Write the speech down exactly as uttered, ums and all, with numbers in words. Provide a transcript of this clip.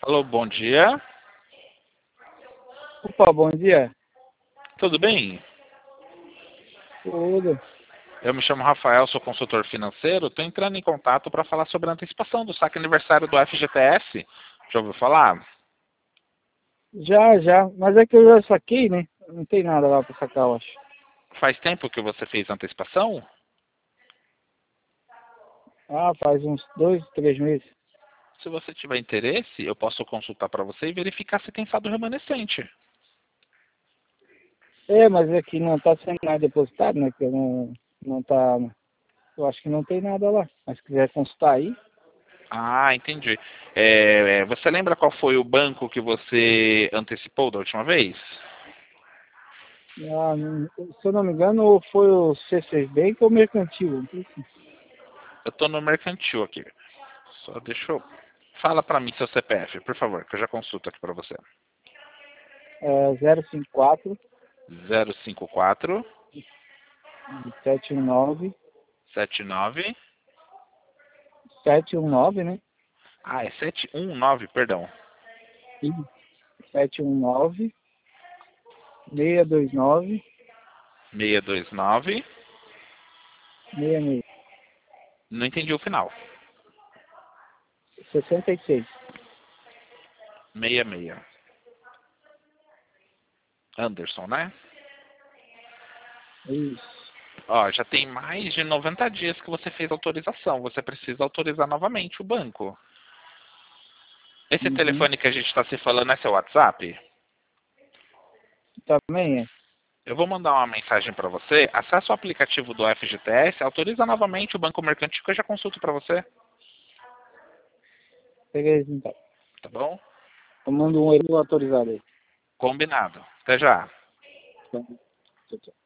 Alô, bom dia. Opa, bom dia. Tudo bem? Tudo. Eu me chamo Rafael, sou consultor financeiro. Estou entrando em contato para falar sobre a antecipação do saque aniversário do F G T S. Já ouviu falar? Já, já. Mas é que eu já saquei, né? Não tem nada lá pra sacar, eu acho. Faz tempo que você fez a antecipação? Ah, faz uns dois, três meses. Se você tiver interesse, eu posso consultar para você e verificar se tem saldo remanescente. É, mas é que não tá sendo nada depositado, né? Que eu não, não tá... Eu acho que não tem nada lá. Mas se quiser consultar aí... Ah, entendi. É, é, você lembra qual foi o banco que você antecipou da última vez? Ah, não- se eu não me engano, foi o C seis Bank ou o Mercantil. Eu estou no mercantil aqui. Só deixa eu... Fala para mim seu C P F, por favor, que eu já consulto aqui para você. É zero cinco quatro, zero cinco quatro, sete um nove, sete nove. sete um nove, né? Ah, é sete um nove, perdão. E sete um nove, seis dois nove, seis dois nove. seis seis, Não entendi o final. sessenta e seis. sessenta e seis. Anderson, né? Isso. Ó, já tem mais de noventa dias que você fez autorização. Você precisa autorizar novamente o banco. Esse Uhum. telefone que a gente está se falando é seu WhatsApp? Também é. Eu vou mandar uma mensagem para você. Acesse o aplicativo do F G T S, autoriza novamente o Banco Mercantil que eu já consulto para você. Beleza, então. Tá bom? Eu mando um e-mail autorizado aí. Combinado. Até já. Então, tchau, tchau.